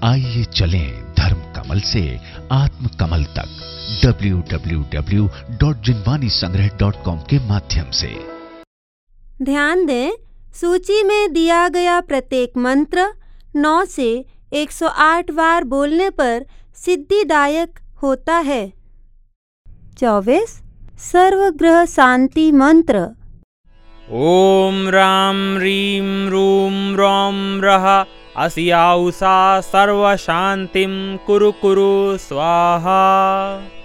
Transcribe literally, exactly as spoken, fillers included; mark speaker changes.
Speaker 1: आइए चलें धर्म कमल से आत्म कमल तक W W W dot Jinvani Sangrah dot com के माध्यम से।
Speaker 2: ध्यान दें, सूची में दिया गया प्रत्येक मंत्र नौ से एक सौ आठ बार बोलने पर सिद्धिदायक होता है। चौबीस सर्वग्रह शांति मंत्र।
Speaker 3: ओम राम रीम रूम रौम रः अस्याउषा सर्वशांतिं कुरु कुरु स्वाहा।